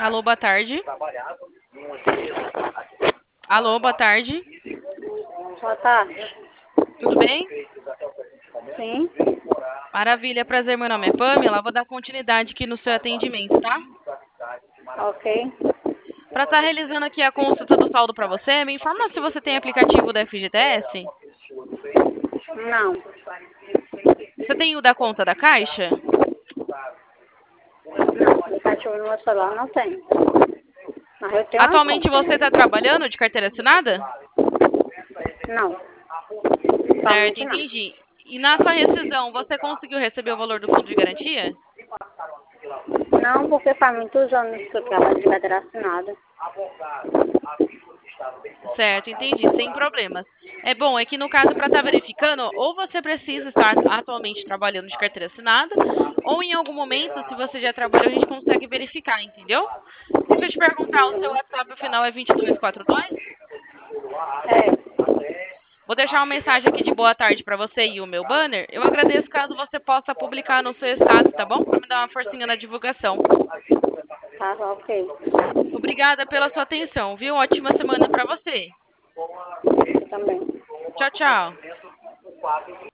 Alô, boa tarde. Alô, boa tarde. Boa tarde. Tudo bem? Sim. Maravilha, prazer. Meu nome é Pamela. Vou dar continuidade aqui no seu atendimento, tá? Ok. Para estar realizando aqui a consulta do saldo para você, me informa se você tem aplicativo da FGTS. Não. Você tem o da conta da Caixa? Não. Aplicativo no meu celular não tem. Mas eu tenho uma Atualmente conta. você está trabalhando de carteira assinada? Não. Certo, Atualmente não. entendi. E na sua rescisão, você conseguiu receber o valor do fundo de garantia? Não, porque faz muitos anos que eu trabalho de cadeira assinada. Certo, entendi, sem problemas. É que no caso, para estar verificando, ou você precisa estar atualmente trabalhando de carteira assinada, ou em algum momento, se você já trabalhou, a gente consegue verificar, entendeu? Deixa eu te perguntar, o seu WhatsApp o final é 2242? É. Vou deixar uma mensagem aqui de boa tarde para você e o meu banner. Eu agradeço caso você possa publicar no seu status, tá bom? Para me dar uma forcinha na divulgação. Tá, ok. Obrigada pela sua atenção, viu? Ótima semana para você. Também. Tchau, tchau.